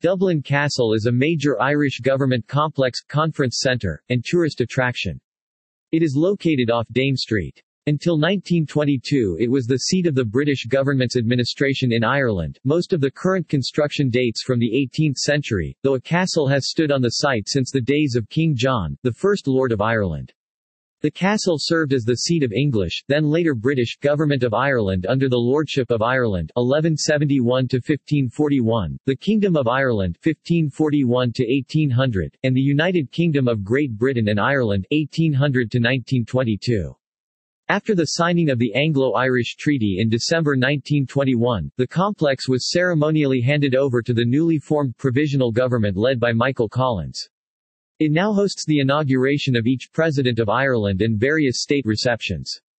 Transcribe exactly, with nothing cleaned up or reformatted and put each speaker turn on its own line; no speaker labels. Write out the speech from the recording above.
Dublin Castle is a major Irish government complex, conference centre, and tourist attraction. It is located off Dame Street. Until nineteen twenty-two it was the seat of the British government's administration in Ireland. Most of the current construction dates from the eighteenth century, though a castle has stood on the site since the days of King John, the first Lord of Ireland. The castle served as the seat of English, then later British, government of Ireland under the Lordship of Ireland eleven seventy-one to fifteen forty-one, the Kingdom of Ireland fifteen forty-one to eighteen hundred, and the United Kingdom of Great Britain and Ireland eighteen hundred to nineteen twenty-two. After the signing of the Anglo-Irish Treaty in December nineteen twenty-one, the complex was ceremonially handed over to the newly formed provisional government led by Michael Collins. It now hosts the inauguration of each President of Ireland and various state receptions.